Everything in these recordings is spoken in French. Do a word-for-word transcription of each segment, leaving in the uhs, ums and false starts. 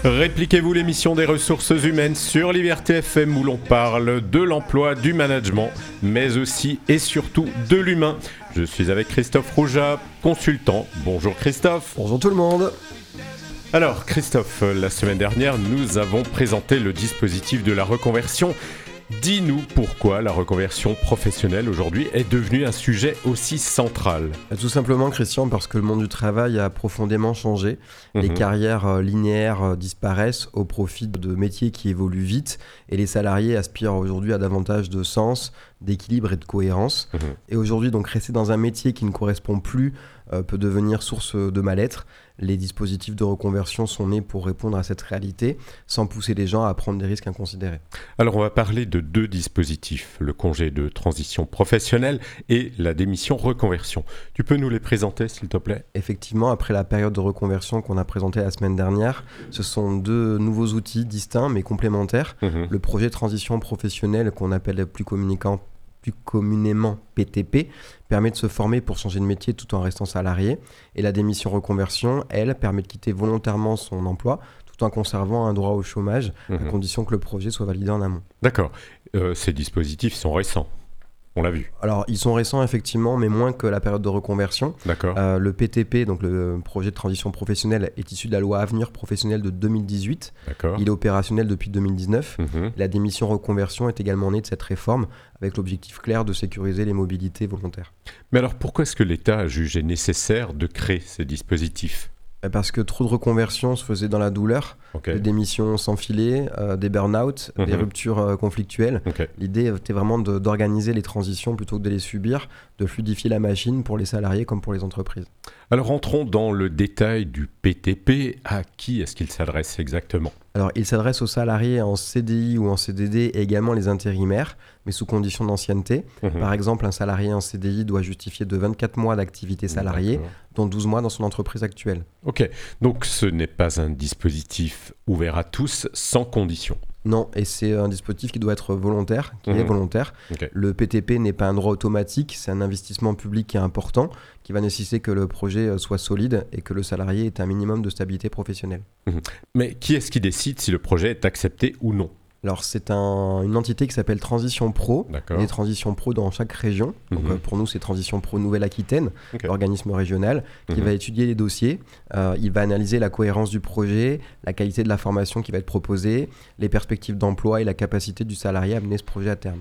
Répliquez-vous l'émission des ressources humaines sur Liberté F M où l'on parle de l'emploi, du management, mais aussi et surtout de l'humain. Je suis avec Christophe Rouja, consultant. Bonjour Christophe. Bonjour tout le monde. Alors Christophe, la semaine dernière, nous avons présenté le dispositif de la reconversion. Dis-nous pourquoi la reconversion professionnelle aujourd'hui est devenue un sujet aussi central. Tout simplement, Christian, parce que le monde du travail a profondément changé. Mmh. Les carrières euh, linéaires euh, disparaissent au profit de métiers qui évoluent vite et les salariés aspirent aujourd'hui à davantage de sens, d'équilibre et de cohérence. Mmh. Et aujourd'hui, donc, rester dans un métier qui ne correspond plus euh, peut devenir source de mal-être. Les dispositifs de reconversion sont nés pour répondre à cette réalité, sans pousser les gens à prendre des risques inconsidérés. Alors on va parler de deux dispositifs, le congé de transition professionnelle et la démission reconversion. Tu peux nous les présenter s'il te plaît ? Effectivement, après la période de reconversion qu'on a présentée la semaine dernière, ce sont deux nouveaux outils distincts mais complémentaires. Mmh. Le projet de transition professionnelle qu'on appelle plus communicant plus communément P T P, permet de se former pour changer de métier tout en restant salarié. Et la démission reconversion, elle, permet de quitter volontairement son emploi tout en conservant un droit au chômage, mmh. à condition que le projet soit validé en amont. D'accord. Euh, ces dispositifs sont récents. On l'a vu. Alors, ils sont récents, effectivement, mais moins que la période de reconversion. D'accord. Euh, le P T P, donc le projet de transition professionnelle, est issu de la loi Avenir professionnel de deux mille dix-huit. D'accord. Il est opérationnel depuis deux mille dix-neuf. Mmh. La démission reconversion est également née de cette réforme, avec l'objectif clair de sécuriser les mobilités volontaires. Mais alors, pourquoi est-ce que l'État a jugé nécessaire de créer ces dispositifs ? Parce que trop de reconversions se faisaient dans la douleur, okay. Des démissions sans filet, euh, des burn-out, mmh. des ruptures euh, conflictuelles. Okay. L'idée était vraiment de, d'organiser les transitions plutôt que de les subir, de fluidifier la machine pour les salariés comme pour les entreprises. Alors entrons dans le détail du P T P. À qui est-ce qu'il s'adresse exactement ? Alors, il s'adresse aux salariés en C D I ou en C D D et également les intérimaires, mais sous condition d'ancienneté. Mmh. Par exemple, un salarié en C D I doit justifier de vingt-quatre mois d'activité salariée, D'accord. dont douze mois dans son entreprise actuelle. Ok, donc ce n'est pas un dispositif ouvert à tous, sans condition. Non, et c'est un dispositif qui doit être volontaire, qui mmh. est volontaire. Okay. Le P T P n'est pas un droit automatique, c'est un investissement public qui est important, qui va nécessiter que le projet soit solide et que le salarié ait un minimum de stabilité professionnelle. Mmh. Mais qui est-ce qui décide si le projet est accepté ou non ? Alors, c'est un, une entité qui s'appelle Transition Pro. D'accord. Il y a des Transition Pro dans chaque région. Mmh. Donc, euh, pour nous, c'est Transition Pro Nouvelle-Aquitaine, okay. l'organisme régional, qui mmh. va étudier les dossiers. Euh, il va analyser la cohérence du projet, la qualité de la formation qui va être proposée, les perspectives d'emploi et la capacité du salarié à mener ce projet à terme.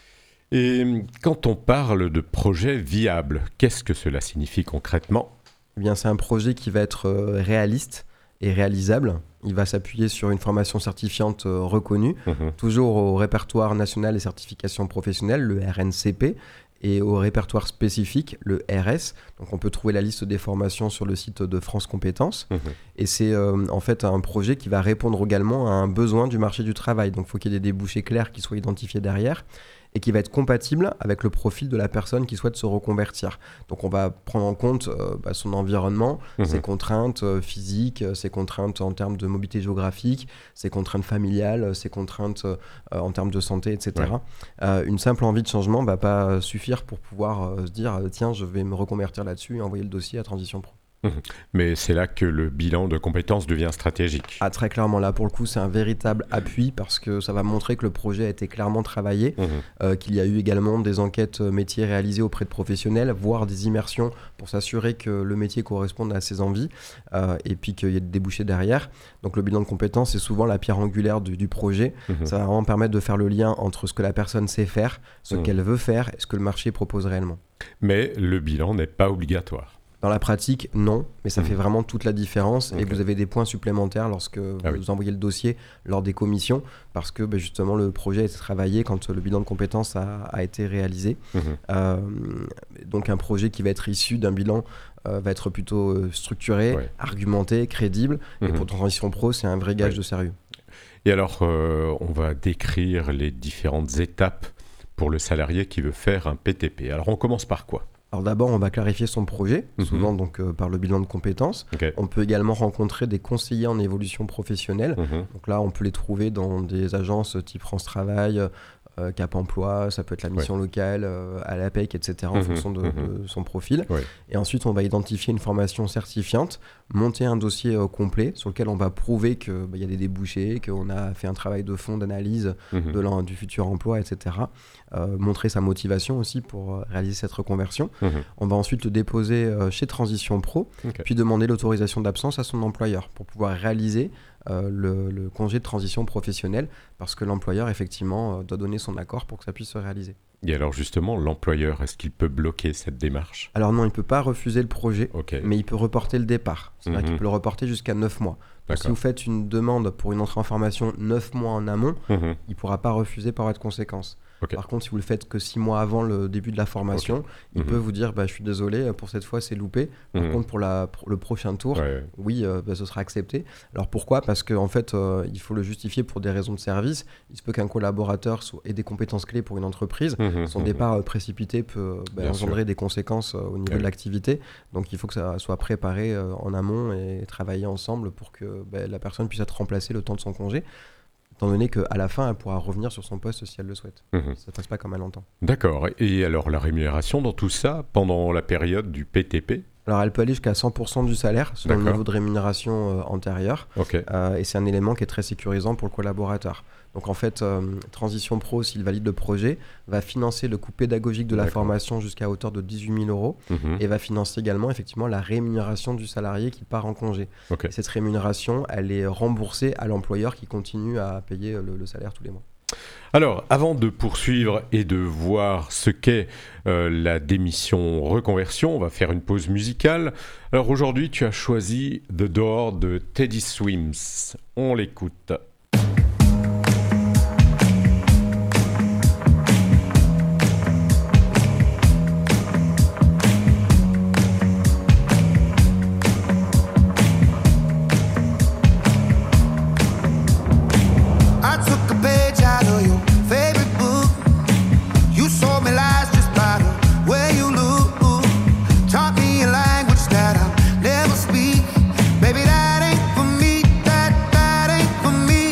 Et quand on parle de projet viable, qu'est-ce que cela signifie concrètement ? Eh bien, c'est un projet qui va être euh, réaliste et réalisable. Il va s'appuyer sur une formation certifiante euh, reconnue, mmh. toujours au répertoire national des certifications professionnelles, le R N C P, et au répertoire spécifique, le R S. Donc on peut trouver la liste des formations sur le site de France Compétences. Mmh. Et c'est euh, en fait un projet qui va répondre également à un besoin du marché du travail. Donc il faut qu'il y ait des débouchés clairs qui soient identifiés derrière, et qui va être compatible avec le profil de la personne qui souhaite se reconvertir. Donc on va prendre en compte euh, bah, son environnement, mmh. ses contraintes euh, physiques, ses contraintes en termes de mobilité géographique, ses contraintes familiales, ses contraintes euh, en termes de santé, et cetera. Ouais. Euh, une simple envie de changement ne va pas suffire pour pouvoir euh, se dire « tiens, je vais me reconvertir là-dessus » et envoyer le dossier à Transition Pro. Mais c'est là que le bilan de compétences devient stratégique. Ah, très clairement, là pour le coup c'est un véritable appui parce que ça va montrer que le projet a été clairement travaillé, mmh. euh, qu'il y a eu également des enquêtes métiers réalisées auprès de professionnels, voire des immersions pour s'assurer que le métier corresponde à ses envies euh, et puis qu'il y ait des débouchés derrière. Donc le bilan de compétences c'est souvent la pierre angulaire du, du projet. Mmh. Ça va vraiment permettre de faire le lien entre ce que la personne sait faire, ce mmh. qu'elle veut faire et ce que le marché propose réellement. Mais le bilan n'est pas obligatoire. Dans la pratique, non, mais ça mmh. fait vraiment toute la différence okay. et vous avez des points supplémentaires lorsque ah vous oui. envoyez le dossier lors des commissions parce que bah, justement le projet a été travaillé quand le bilan de compétences a, a été réalisé. Mmh. Euh, donc un projet qui va être issu d'un bilan euh, va être plutôt euh, structuré, ouais. argumenté, crédible mmh. et pour Transition Pro, c'est un vrai gage ouais. de sérieux. Et alors, euh, on va décrire les différentes étapes pour le salarié qui veut faire un P T P. Alors on commence par quoi ? Alors d'abord, on va clarifier son projet, mmh. souvent donc, euh, par le bilan de compétences. Okay. On peut également rencontrer des conseillers en évolution professionnelle. Mmh. Donc là, on peut les trouver dans des agences type France Travail, euh, Cap Emploi, ça peut être la mission ouais. locale, euh, à l'A P E C, et cetera, en mmh, fonction de, mmh. de son profil. Ouais. Et ensuite, on va identifier une formation certifiante, monter un dossier euh, complet sur lequel on va prouver qu'il bah, y a des débouchés, qu'on a fait un travail de fond d'analyse mmh. de du futur emploi, et cetera. Euh, montrer sa motivation aussi pour euh, réaliser cette reconversion. Mmh. On va ensuite le déposer euh, chez Transition Pro, okay. puis demander l'autorisation d'absence à son employeur pour pouvoir réaliser euh, le, le congé de transition professionnelle, parce que l'employeur, effectivement, euh, doit donner son accord pour que ça puisse se réaliser. Et alors justement, l'employeur, est-ce qu'il peut bloquer cette démarche ? Alors non, il ne peut pas refuser le projet, okay. mais il peut reporter le départ. C'est-à-dire mmh. qu'il peut le reporter jusqu'à neuf mois. Donc, si vous faites une demande pour une entrée en formation neuf mois en amont, mmh. il ne pourra pas refuser par voie de conséquence. Okay. Par contre, si vous le faites que six mois avant le début de la formation, okay. il mmh. peut vous dire bah, « je suis désolé, pour cette fois c'est loupé ». Par mmh. contre, pour, la, pour le prochain tour, ouais, ouais. oui, euh, bah, ce sera accepté. Alors pourquoi ? Parce qu'en en fait, euh, il faut le justifier pour des raisons de service. Il se peut qu'un collaborateur soit, ait des compétences clés pour une entreprise. Mmh. Son mmh. départ euh, précipité peut bah, engendrer sûr. des conséquences euh, au niveau ouais. de l'activité. Donc il faut que ça soit préparé euh, en amont et travailler ensemble pour que bah, la personne puisse être remplacée le temps de son congé. Étant donné qu'à la fin, elle pourra revenir sur son poste si elle le souhaite. Mmh. Ça ne passe pas comme elle l'entend. D'accord. Et alors, la rémunération dans tout ça, pendant la période du P T P ? Alors, elle peut aller jusqu'à cent pour cent du salaire, selon D'accord. le niveau de rémunération euh, antérieur. Okay. Euh, et c'est un élément qui est très sécurisant pour le collaborateur. Donc, en fait, euh, Transition Pro, s'il valide le projet, va financer le coût pédagogique de la D'accord. formation jusqu'à hauteur de dix-huit mille euros mmh. et va financer également, effectivement, la rémunération du salarié qui part en congé. Okay. Cette rémunération, elle est remboursée à l'employeur qui continue à payer le, le salaire tous les mois. Alors, avant de poursuivre et de voir ce qu'est euh, la démission reconversion, on va faire une pause musicale. Alors aujourd'hui, tu as choisi The Door de Teddy Swims. On l'écoute. Baby, that ain't for me, that, that ain't for me.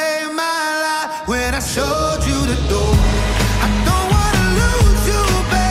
showed you the door. I don't wanna lose you, baby.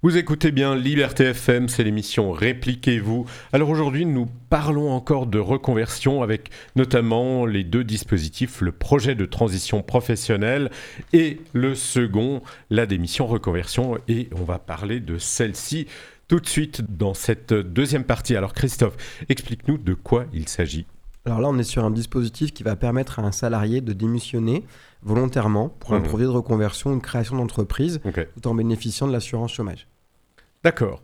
Vous écoutez bien Liberté F M, c'est l'émission Répliquez-vous. Alors aujourd'hui, nous parlons encore de reconversion avec notamment les deux dispositifs, le projet de transition professionnelle et le second, la démission reconversion. Et on va parler de celle-ci tout de suite dans cette deuxième partie. Alors Christophe, explique-nous de quoi il s'agit. Alors là, on est sur un dispositif qui va permettre à un salarié de démissionner volontairement pour un Mmh. projet de reconversion, une création d'entreprise, Ok. tout en bénéficiant de l'assurance chômage. D'accord.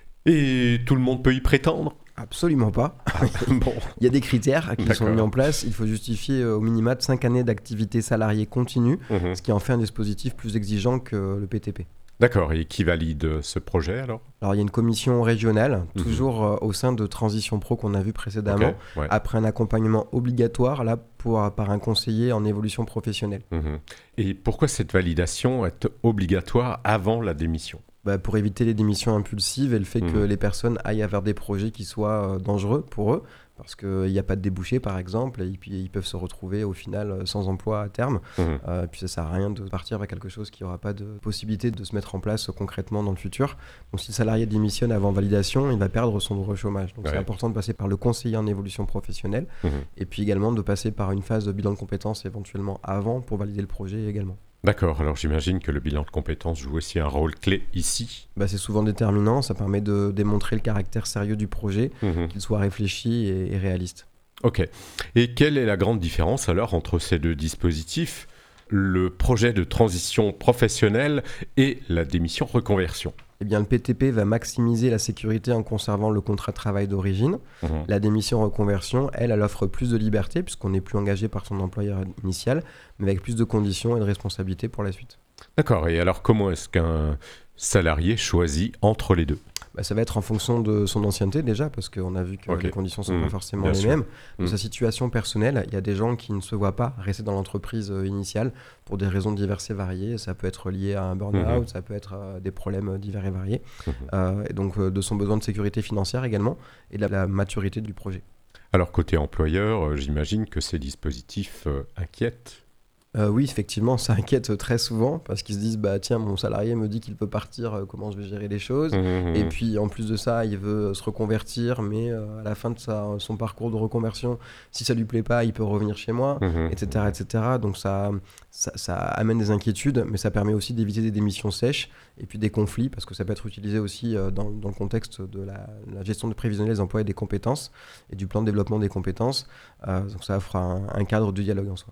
Et tout le monde peut y prétendre? Absolument pas. Bon, Il y a des critères qui D'accord. sont mis en place. Il faut justifier euh, au minima de cinq années d'activité salariée continue, mhm. ce qui en fait un dispositif plus exigeant que le P T P. D'accord. Et qui valide ce projet alors? Alors il y a une commission régionale, Mhm. toujours euh, au sein de Transition Pro qu'on a vu précédemment, Ok, ouais. après un accompagnement obligatoire là, pour, par un conseiller en évolution professionnelle. Mhm. Et pourquoi cette validation est obligatoire avant la démission? Bah, pour éviter les démissions impulsives et le fait que Mhm. les personnes aillent vers des projets qui soient euh, dangereux pour eux, parce qu'il n'y a pas de débouché par exemple, et puis ils peuvent se retrouver au final euh, sans emploi à terme. Mhm. Euh, et puis ça sert à rien de partir vers quelque chose qui n'aura pas de possibilité de se mettre en place euh, concrètement dans le futur. Donc si le salarié démissionne avant validation, il va perdre son droit au chômage. Donc c'est Ouais. important de passer par le conseiller en évolution professionnelle, Mhm. et puis également de passer par une phase de bilan de compétences éventuellement avant pour valider le projet également. D'accord. Alors j'imagine que le bilan de compétences joue aussi un rôle clé ici. Bah, c'est souvent déterminant, ça permet de démontrer le caractère sérieux du projet, Mhm. qu'il soit réfléchi et, et réaliste. Ok. Et quelle est la grande différence alors entre ces deux dispositifs, le projet de transition professionnelle et la démission reconversion? Eh bien, le P T P va maximiser la sécurité en conservant le contrat de travail d'origine. Mhm. La démission reconversion, elle, elle offre plus de liberté puisqu'on n'est plus engagé par son employeur initial, mais avec plus de conditions et de responsabilités pour la suite. D'accord. Et alors comment est-ce qu'un salarié choisit entre les deux? Bah, ça va être en fonction de son ancienneté déjà, parce qu'on a vu que Ok. les conditions ne sont Mmh, pas forcément bien les sûr. mêmes. De Mmh. sa situation personnelle, il y a des gens qui ne se voient pas rester dans l'entreprise euh, initiale pour des raisons diverses et variées. Ça peut être lié à un burn-out, Mmh. ça peut être euh, des problèmes divers et variés. Mhm. Euh, et donc euh, de son besoin de sécurité financière également, et de la, la maturité du projet. Alors côté employeur, euh, j'imagine que ces dispositifs euh, inquiètent. Euh, oui, effectivement, ça inquiète très souvent, parce qu'ils se disent, bah tiens, mon salarié me dit qu'il peut partir, euh, comment je vais gérer les choses? Mhm. Et puis en plus de ça, il veut se reconvertir, mais euh, à la fin de sa, son parcours de reconversion, si ça lui plaît pas, il peut revenir chez moi, Mhm. et cetera, et cetera. Donc ça, ça, ça amène des inquiétudes, mais ça permet aussi d'éviter des démissions sèches et puis des conflits, parce que ça peut être utilisé aussi euh, dans, dans le contexte de la, la gestion de prévisionnelle des emplois et des compétences, et du plan de développement des compétences. Euh, donc ça offre un, un cadre de dialogue en soi.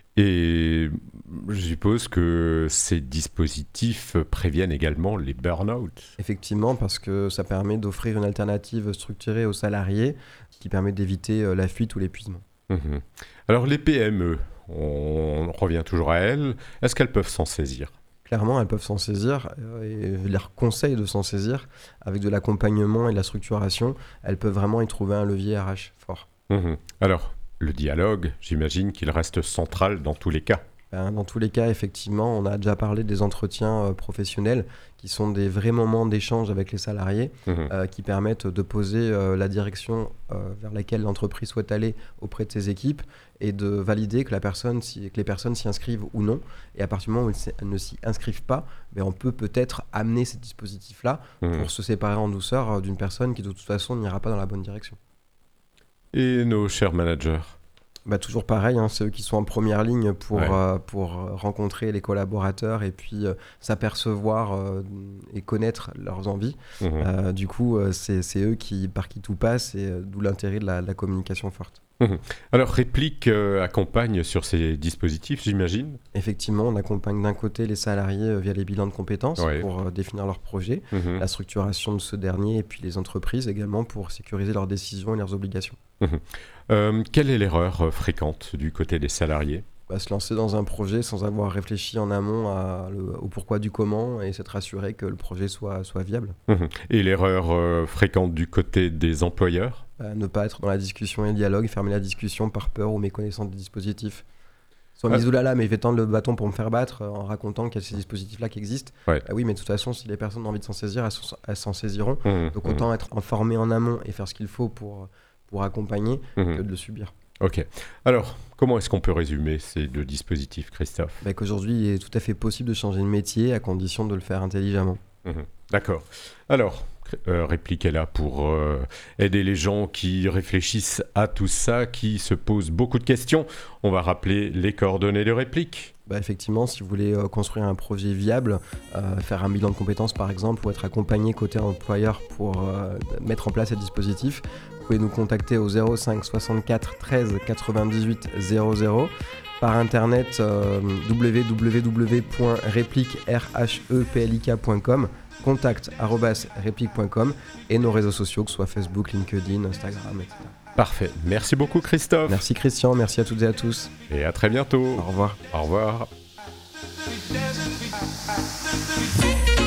Et je suppose que ces dispositifs préviennent également les burn-out. Effectivement, parce que ça permet d'offrir une alternative structurée aux salariés, qui permet d'éviter euh, la fuite ou l'épuisement. Mhm. Alors les P M E, on revient toujours à elles, est-ce qu'elles peuvent s'en saisir? Clairement, elles peuvent s'en saisir euh, et leur conseil de s'en saisir avec de l'accompagnement et de la structuration. Elles peuvent vraiment y trouver un levier R H fort. Mhm. Alors, le dialogue, j'imagine qu'il reste central dans tous les cas. Ben, dans tous les cas, effectivement, on a déjà parlé des entretiens euh, professionnels qui sont des vrais moments d'échange avec les salariés Mhm. euh, qui permettent de poser euh, la direction euh, vers laquelle l'entreprise souhaite aller auprès de ses équipes et de valider que, la personne, si, que les personnes s'y inscrivent ou non. Et à partir du moment où elles s- elles ne s'y inscrivent pas, ben, on peut peut-être amener ces dispositifs-là Mhm. pour se séparer en douceur euh, d'une personne qui de toute façon n'ira pas dans la bonne direction. Et nos chers managers? Bah, toujours pareil, hein, c'est eux qui sont en première ligne pour, Ouais. euh, pour euh, rencontrer les collaborateurs et puis euh, s'apercevoir euh, et connaître leurs envies. Mhm. Euh, du coup, euh, c'est, c'est eux qui, par qui tout passe et euh, d'où l'intérêt de la, de la communication forte. Alors, Réplique euh, accompagne sur ces dispositifs, j'imagine? Effectivement, on accompagne d'un côté les salariés euh, via les bilans de compétences Ouais. pour euh, définir leur projet, Mhm. la structuration de ce dernier et puis les entreprises également pour sécuriser leurs décisions et leurs obligations. Euh, quelle est l'erreur euh, fréquente du côté des salariés? Bah, se lancer dans un projet sans avoir réfléchi en amont à le- au pourquoi du comment et s'être assuré que le projet soit, soit viable. Mhm. Et l'erreur euh, fréquente du côté des employeurs? Bah, ne pas être dans la discussion et le dialogue, fermer la discussion par peur ou méconnaissance des dispositifs. Soit Ah. me disent, oulala, mais je vais tendre le bâton pour me faire battre euh, en racontant qu'il y a ces dispositifs-là qui existent. Ouais. Bah oui, mais de toute façon, si les personnes ont envie de s'en saisir, elles, s'en- elles s'en saisiront. Mhm. Donc autant être informé en amont et faire ce qu'il faut pour, pour accompagner Mhm. que de le subir. Ok. Alors, comment est-ce qu'on peut résumer ces deux dispositifs, Christophe? Bah, qu'aujourd'hui, il est tout à fait possible de changer de métier à condition de le faire intelligemment. Mhm. D'accord. Alors, euh, Réplique est là pour euh, aider les gens qui réfléchissent à tout ça, qui se posent beaucoup de questions. On va rappeler les coordonnées de Réplique. Bah effectivement, si vous voulez euh, construire un projet viable, euh, faire un bilan de compétences par exemple, ou être accompagné côté employeur pour euh, mettre en place ce dispositif, vous pouvez nous contacter au zéro cinq soixante-quatre treize quatre-vingt-dix-huit zéro zéro, par internet euh, w w w point réplique point com, contact arobase réplique point com et nos réseaux sociaux, que ce soit Facebook, LinkedIn, Instagram, et cetera. Parfait. Merci beaucoup Christophe. Merci Christian, merci à toutes et à tous. Et à très bientôt. Au revoir. Au revoir. Thank